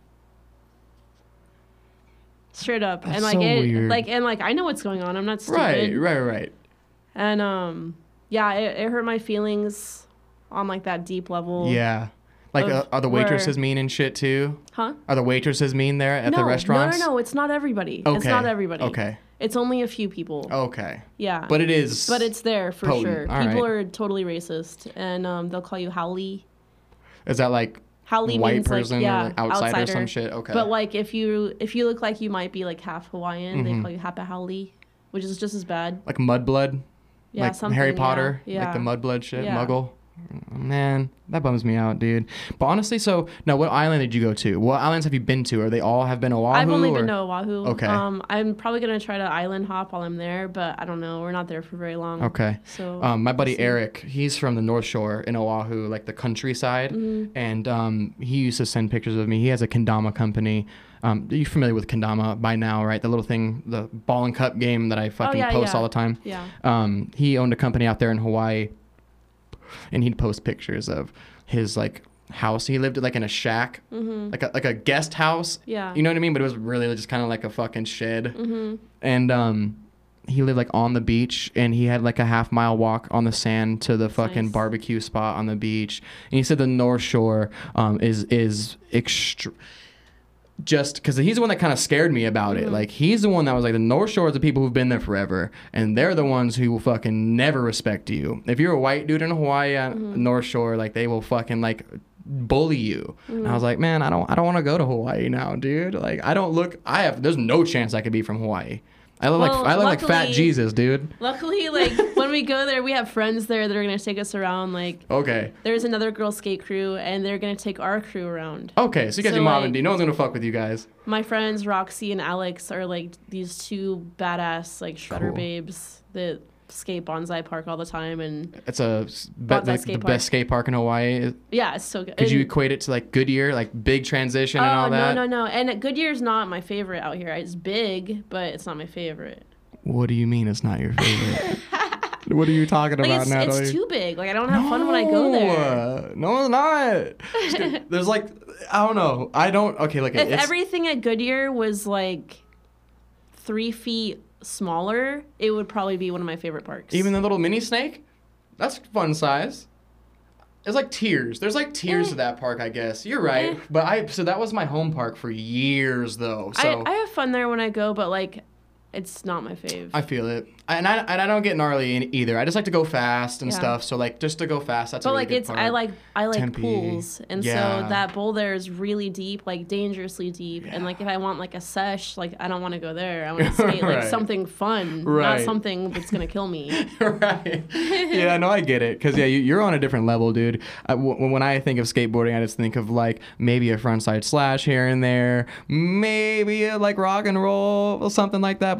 Straight up. That's and like so it weird. like and like I know what's going on. I'm not stupid. Right. And yeah, it hurt my feelings on like that deep level. Yeah. Like, are the waitresses mean and shit too? Huh? Are the waitresses mean there at the restaurants? No. It's not everybody. Okay. It's not everybody. Okay. It's only a few people. Okay. Yeah. But it is. But it's there for potent. sure. All People right. are totally racist, and they'll call you haole. Is that like Haole white means person like, yeah, or like outsider or some shit? Okay. But like if you look like you might be like half Hawaiian, Mm-hmm. they call you hapa haole, which is just as bad. like mudblood? Yeah, like something, Harry Potter? Yeah. Like the mudblood shit? Yeah. Muggle? Man, that bums me out, dude. But honestly, so now what island did you go to? What islands have you been to? Are they all have been Oahu? I've only been to Oahu. Okay. I'm probably gonna try to island hop while I'm there, but I don't know. We're not there for very long. Okay. So my buddy we'll see. Eric, he's from the North Shore in Oahu, like the countryside, Mm-hmm. and he used to send pictures of me. He has a kendama company. You're familiar with kendama by now, right? The little thing, the ball and cup game that I fucking post all the time. Yeah. He owned a company out there in Hawaii, and he'd post pictures of his like house. He lived like in a shack, like a guest house. Yeah. You know what I mean? But it was really just kind of like a fucking shed. Mm-hmm. And he lived like on the beach, and he had like a half-mile walk on the sand to the fucking nice. barbecue spot on the beach. And he said the North Shore is just because he's the one that kind of scared me about it. Like, he's the one that was like, the North Shore is the people who've been there forever, and they're the ones who will fucking never respect you. If you're a white dude in Hawaii on North Shore, like, they will fucking like bully you. And I was like, man, I don't want to go to Hawaii now, dude. Like, there's no chance I could be from Hawaii. I look like fat Jesus, dude. Luckily, like when we go there, we have friends there that are gonna take us around. Like, Okay. there's another girl skate crew, and they're gonna take our crew around. Okay, so you guys So, are Mom like- and D. No one's gonna fuck with you guys. My friends Roxy and Alex are like these two badass like shredder Cool. babes that skate Bonsai Park all the time, and It's the skate park. best skate park in Hawaii. yeah, it's so good. Could you And- equate it to like Goodyear, like big transition and all that? No. And Goodyear's not my favorite out here. It's big, but it's not my favorite. What do you mean it's not your favorite? What are you talking Like about, Natalie? it's too big. Like I don't have fun when I go there. No, it's not. There's like, I don't know. Okay, look, If it's everything at Goodyear was like 3 feet smaller, it would probably be one of my favorite parks. even the little mini snake. That's fun size. It's like tiers. There's like tiers to that park, I guess. You're right. So that was my home park for years, though. So I have fun there when I go, but like it's not my fave. I feel it, and I don't get gnarly in either. I just like to go fast and Yeah. stuff. So like, just to go fast, that's a But really like good it's part. I like Tempe. pools, and Yeah. so that bowl there is really deep, like dangerously deep. And like if I want like a sesh, like I don't want to go there. I want to skate like Right. something fun, not Right. something that's gonna kill me. Right. Yeah, no, I get it. Because, yeah, you're on a different level, dude. When I think of skateboarding, I just think of, like, maybe a frontside slash here and there. Maybe a, like, rock and roll or something like that.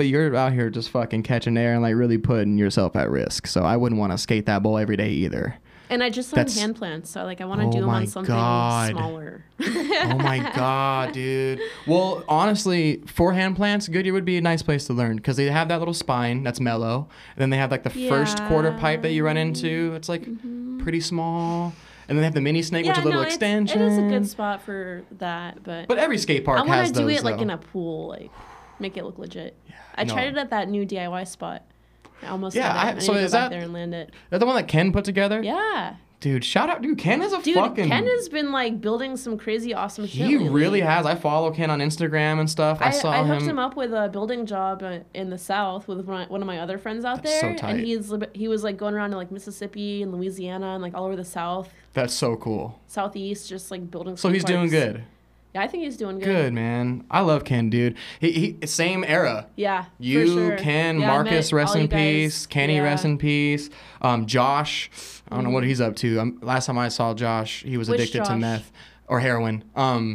but you're out here just fucking catching air and like really putting yourself at risk. So I wouldn't want to skate that bowl every day either. And I just learned hand plants, so like I want to do them on something smaller. Oh my God, dude. Well, honestly, for hand plants, Goodyear would be a nice place to learn because they have that little spine that's mellow. And then they have like the first quarter pipe that you run into. It's like pretty small. And then they have the mini snake, which is a little extension. It is a good spot for that, but every skate park has those. I want to do it like in a pool, like make it look legit. Yeah, I tried it at that new DIY spot. I almost had it. So is that there and land it? That the one that Ken put together? Yeah. Dude, shout out. Dude, Ken is Ken has been like building some crazy awesome shit. He really has. I follow Ken on Instagram and stuff. I hooked him up with a building job in the South with one of my other friends out there. So tight. And he was like going around to like Mississippi and Louisiana and like all over the South. That's so cool. Southeast, just like building. So he's doing good. Yeah, I think he's doing good. Good, man. I love Ken, dude. He same era. Yeah, you, for sure. Ken, Marcus, rest in peace. Kenny, rest in peace. Josh, I don't know what he's up to. Last time I saw Josh, he was addicted to meth or heroin.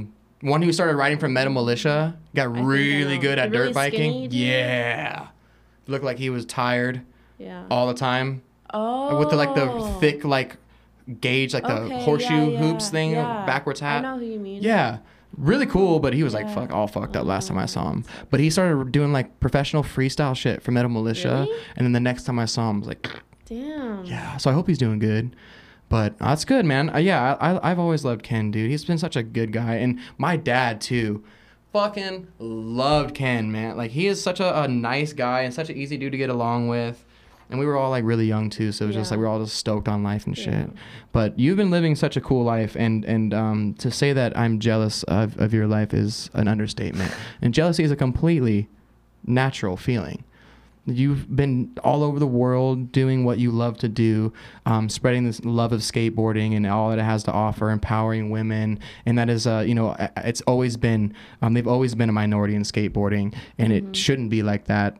One who started riding for Metal Militia, got really good at dirt biking. Yeah. Looked like he was tired all the time. Oh. With the thick, like, gauge, like the horseshoe hoops thing, backwards hat. I know who you mean. Yeah. Really cool, but he was like all fucked up last time I saw him. But he started doing like professional freestyle shit for Metal Militia. Really? And then the next time I saw him, I was like, damn. Yeah. So I hope he's doing good. But that's good, man. I've always loved Ken, dude. He's been such a good guy. And my dad, too. Fucking loved Ken, man. Like, he is such a nice guy and such an easy dude to get along with. And we were all like really young too, so it was just like we were all just stoked on life and shit. But you've been living such a cool life, and to say that I'm jealous of your life is an understatement. And jealousy is a completely natural feeling. You've been all over the world doing what you love to do, spreading this love of skateboarding and all that it has to offer, empowering women, and that is, it's always been, they've always been a minority in skateboarding, and it shouldn't be like that.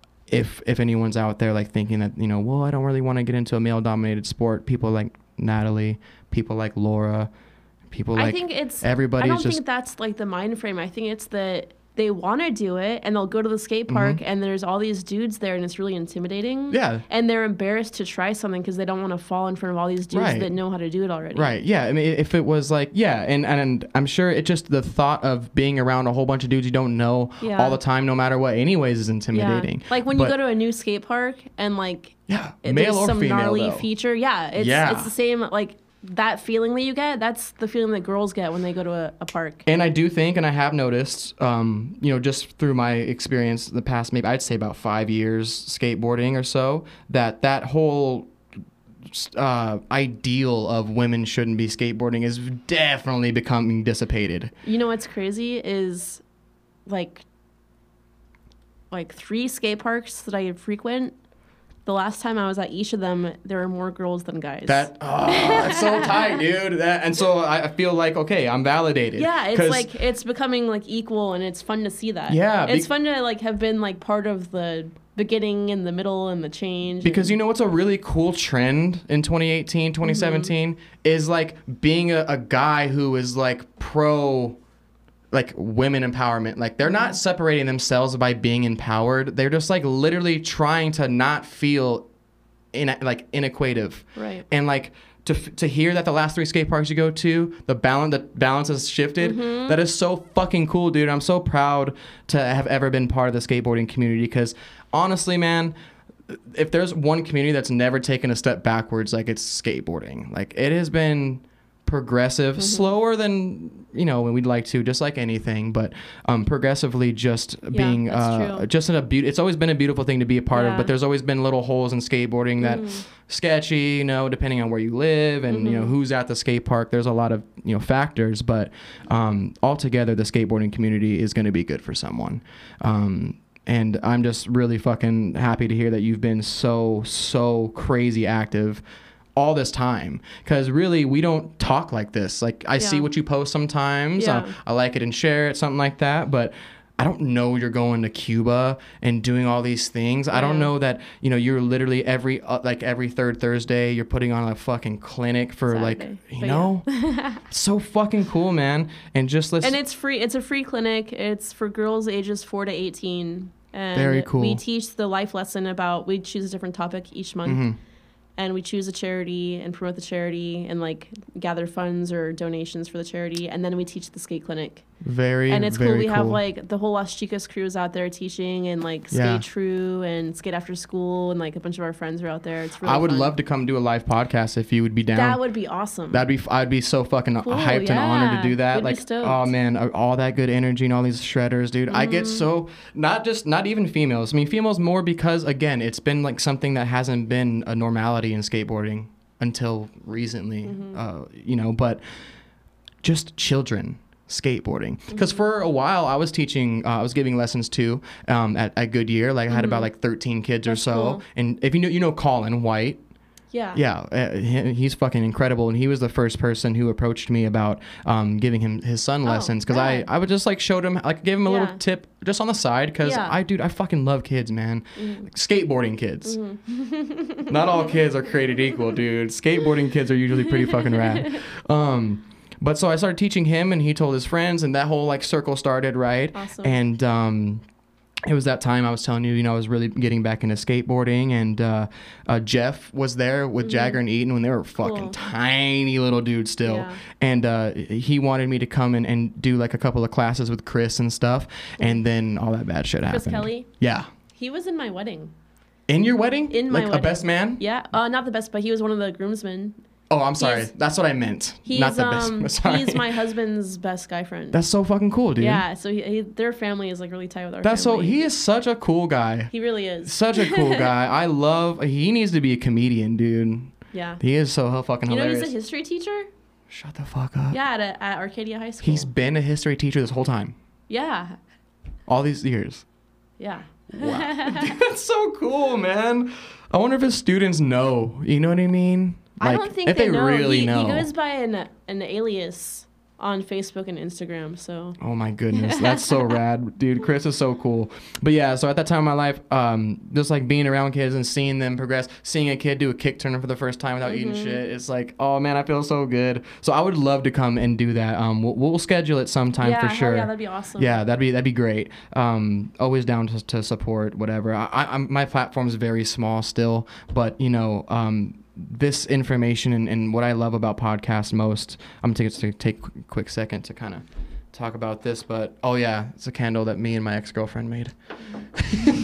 If anyone's out there like thinking that, well, I don't really want to get into a male-dominated sport, people like Natalie, people like Laura, people like everybody. I don't think that's like the mind frame. I think it's that they want to do it and they'll go to the skate park and there's all these dudes there and it's really intimidating. Yeah. And they're embarrassed to try something because they don't want to fall in front of all these dudes that know how to do it already. Right. Yeah. I mean, if it was like, and I'm sure it just the thought of being around a whole bunch of dudes you don't know all the time, no matter what, anyways, is intimidating. Yeah. Like when you go to a new skate park and like male or some female, gnarly though. feature. It's the same, like that feeling that you get, that's the feeling that girls get when they go to a park. And I do think, and I have noticed, just through my experience the past, maybe I'd say about 5 years skateboarding or so, that whole ideal of women shouldn't be skateboarding is definitely becoming dissipated. You know what's crazy is like 3 skate parks that I frequent. The last time I was at each of them, there were more girls than guys. That's so tight, dude. And so I feel like, okay, I'm validated. Yeah, it's like it's becoming like equal, and it's fun to see that. Yeah, it's fun to like have been like part of the beginning and the middle and the change. Because you know what's a really cool trend in 2018, 2017 is like being a guy who is like pro like women empowerment. Like they're not separating themselves by being empowered. They're just like literally trying to not feel inequative. Right. And like to hear that the last 3 skate parks you go to, the balance has shifted. That is so fucking cool, dude. I'm so proud to have ever been part of the skateboarding community because honestly, man, if there's one community that's never taken a step backwards, like it's skateboarding. Like it has been progressive, slower than when we'd like to, just like anything, but progressively just being just it's always been a beautiful thing to be a part of, but there's always been little holes in skateboarding that sketchy, depending on where you live and who's at the skate park. There's a lot of factors, but altogether the skateboarding community is going to be good for someone. And I'm just really fucking happy to hear that you've been so crazy active all this time, because really we don't talk like this. Like I see what you post sometimes, I like it and share it, something like that, but I don't know you're going to Cuba and doing all these things. I don't know that you're literally every third Thursday you're putting on a fucking clinic for so fucking cool, man. And just listen. And it's free. It's a free clinic. It's for girls ages 4 to 18. And Very cool. we teach the life lesson about, we choose a different topic each month. And we choose a charity and promote the charity and like gather funds or donations for the charity. And then we teach the skate clinic. And it's cool. We have like the whole Las Chicas crews out there teaching and like skate true and skate after school. And like a bunch of our friends are out there. It's really I would fun. love to come do a live podcast if you would be down. That would be awesome. I'd be so fucking hyped and honored to do that. We'd like, be stoked. oh man, all that good energy and all these shredders, dude. I get so, not even females. I mean, females more because, again, it's been like something that hasn't been a normality in skateboarding until recently, you know, but just children skateboarding. Because for a while I was teaching, I was giving lessons too at Goodyear. Like I had about like 13 kids or so. Cool. And if you know Colin White, he's fucking incredible, and he was the first person who approached me about giving him his son lessons, because I would just like showed him, like gave him a little tip just on the side, because I fucking love kids, man. Like, skateboarding kids. Not all kids are created equal, dude. Skateboarding kids are usually pretty fucking rad. But so I started teaching him, and he told his friends, and that whole like circle started, right? Awesome. And it was that time I was telling you, I was really getting back into skateboarding, and Jeff was there with Jagger and Eaton when they were fucking tiny little dudes still. Yeah. And he wanted me to come and do like a couple of classes with Chris and stuff, and then all that bad shit happened. Chris Kelly? Yeah. He was in my wedding. In your wedding? In my wedding. Like a best man? Yeah. Not the best, but he was one of the groomsmen. Oh, I'm sorry. That's what I meant. Not the best. Sorry. He's my husband's best guy friend. That's so fucking cool, dude. Yeah. So their family is like really tight with our family. He is such a cool guy. He really is. Such a cool guy. He needs to be a comedian, dude. Yeah. He is so fucking hilarious. He's a history teacher? Shut the fuck up. Yeah, at Arcadia High School. He's been a history teacher this whole time. Yeah. All these years. Yeah. Wow. Dude, that's so cool, man. I wonder if his students know. You know what I mean? Like, I don't think if they know. really know. He goes by an alias on Facebook and Instagram, so. Oh my goodness, that's so rad, dude. Chris is so cool. But yeah, so at that time in my life, just like being around kids and seeing them progress, seeing a kid do a kick turn for the first time without eating shit, it's like, oh man, I feel so good. So I would love to come and do that. We'll schedule it sometime for sure. Yeah, that'd be awesome. Yeah, that'd be great. Always down to support whatever. My platform is very small still, but this information and what I love about podcasts most, I'm going to take a quick second to kind of talk about this, but oh yeah, it's a candle that me and my ex-girlfriend made. I'm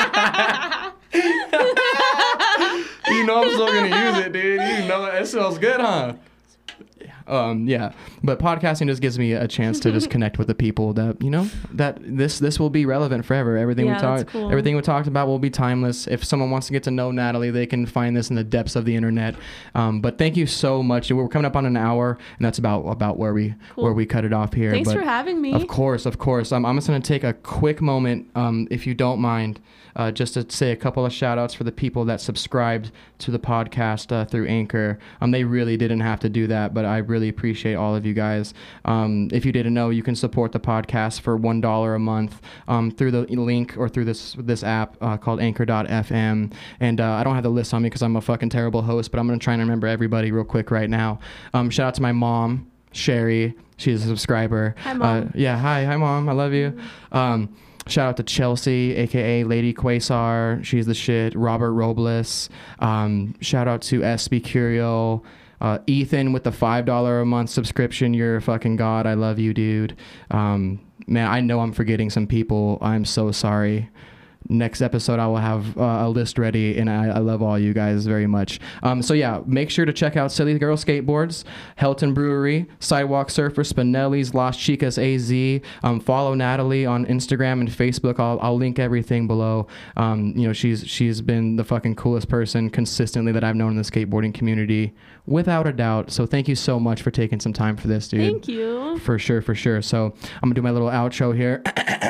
still going to use it, dude. It smells good, huh? Yeah, but podcasting just gives me a chance to just connect with the people that that this will be relevant forever. Everything we talked about will be timeless. If someone wants to get to know Natalie, they can find this in the depths of the internet. But thank you so much. We're coming up on an hour, and that's about where we cut it off here. Thanks for having me. Of course. I'm just gonna take a quick moment, if you don't mind. Just to say a couple of shout outs for the people that subscribed to the podcast through Anchor. They really didn't have to do that, but I really appreciate all of you guys. If you didn't know, you can support the podcast for $1 a month through the link or through this app called Anchor.fm. And I don't have the list on me because I'm a fucking terrible host, but I'm going to try and remember everybody real quick right now. Shout out to my mom, Sherry. She's a subscriber. Hi, Mom. Hi, Mom. I love you. Shout out to Chelsea, a.k.a. Lady Quasar. She's the shit. Robert Robles. Shout out to SB Curio. Ethan with the $5 a month subscription. You're a fucking god. I love you, dude. Man, I know I'm forgetting some people. I'm so sorry. Next episode, I will have a list ready, and I love all you guys very much. So yeah, make sure to check out Silly Girl Skateboards, Helton Brewery, Sidewalk Surfer, Spinelli's, Las Chicas AZ. Follow Natalie on Instagram and Facebook. I'll link everything below. She's been the fucking coolest person consistently that I've known in the skateboarding community, without a doubt. So thank you so much for taking some time for this, dude. Thank you. For sure. So I'm gonna do my little outro here.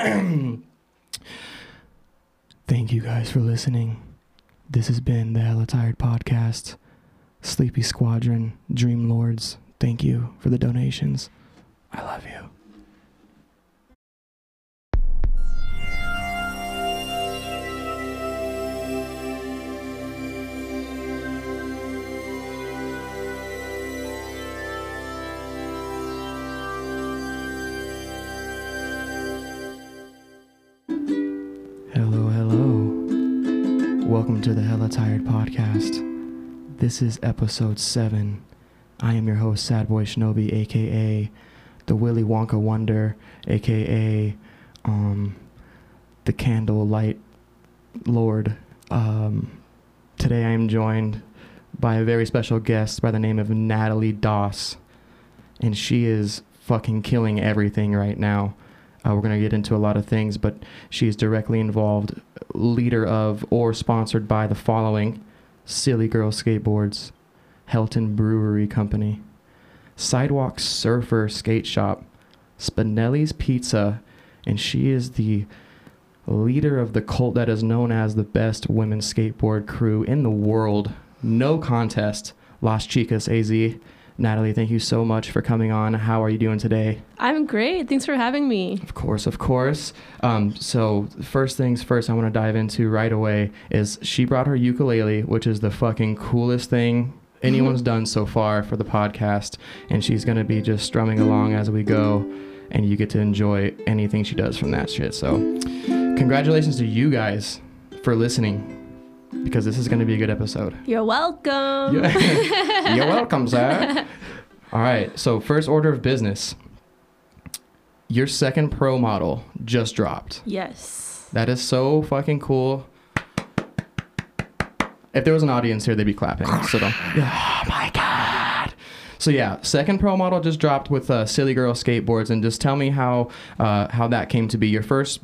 Thank you guys for listening. This has been the Hella Tired Podcast. Sleepy Squadron, Dream Lords, thank you for the donations. I love you. Hello. Welcome to the Hella Tired Podcast. This is episode 7. I am your host, Sad Boy Shinobi, aka the Willy Wonka Wonder, aka the Candlelight Lord. Today I am joined by a very special guest by the name of Natalie Doss, and she is fucking killing everything right now. We're going to get into a lot of things, but she's directly involved, leader of, or sponsored by the following: Silly Girl Skateboards, Helton Brewery Company, Sidewalk Surfer Skate Shop, Spinelli's Pizza, and she is the leader of the cult that is known as the best women's skateboard crew in the world. No contest, Las Chicas AZ. Natalie, thank you so much for coming on. How are you doing today? I'm great. Thanks for having me. Of course. So first things first I want to dive into right away is she brought her ukulele, which is the fucking coolest thing anyone's done so far for the podcast. And she's going to be just strumming along as we go. And you get to enjoy anything she does from that shit. So congratulations to you guys for listening, because this is going to be a good episode. You're welcome. You're welcome, sir. All right. So first order of business. Your second pro model just dropped. Yes. That is so fucking cool. If there was an audience here, they'd be clapping. So don't. Oh my God. So yeah, second pro model just dropped with Silly Girl Skateboards, and just tell me how that came to be. Your first